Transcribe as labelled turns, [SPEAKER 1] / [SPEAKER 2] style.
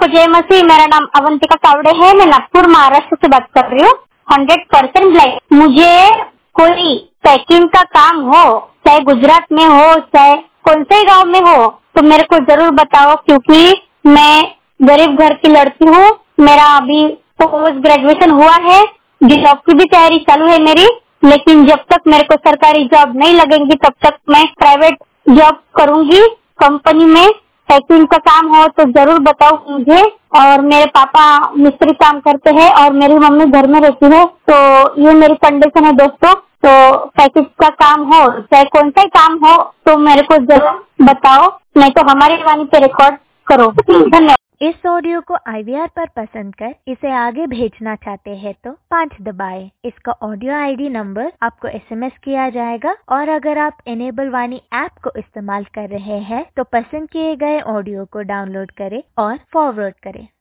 [SPEAKER 1] सबको जय मसीह। मेरा नाम अवंतिका कावड़े है। मैं नागपुर महाराष्ट्र से बात कर रही हूँ। 100% ब्लाइंड। मुझे कोई पैकिंग का काम हो, चाहे गुजरात में हो, चाहे कौन से गांव में हो, तो मेरे को जरूर बताओ, क्योंकि मैं गरीब घर की लड़की हूँ। मेरा अभी पोस्ट ग्रेजुएशन हुआ है, जॉब की भी तैयारी चालू है मेरी, लेकिन जब तक मेरे को सरकारी जॉब नहीं लगेगी तब तक मैं प्राइवेट जॉब करूंगी। कंपनी में पैकिंग का काम हो तो जरूर बताओ मुझे। और मेरे पापा मिस्त्री काम करते हैं और मेरी मम्मी घर में रहती है, तो ये मेरी कंडीशन है दोस्तों। तो पैकिंग का काम हो, चाहे कौन सा ही काम हो, तो मेरे को जरूर बताओ, नहीं तो हमारी वाणी पे रिकॉर्ड करो। धन्यवाद।
[SPEAKER 2] इस ऑडियो को IVR पर पसंद कर इसे आगे भेजना चाहते हैं तो 5 दबाएं। इसका ऑडियो ID नंबर आपको SMS किया जाएगा। और अगर आप इनेबल वाणी ऐप को इस्तेमाल कर रहे हैं तो पसंद किए गए ऑडियो को डाउनलोड करें और फॉरवर्ड करें।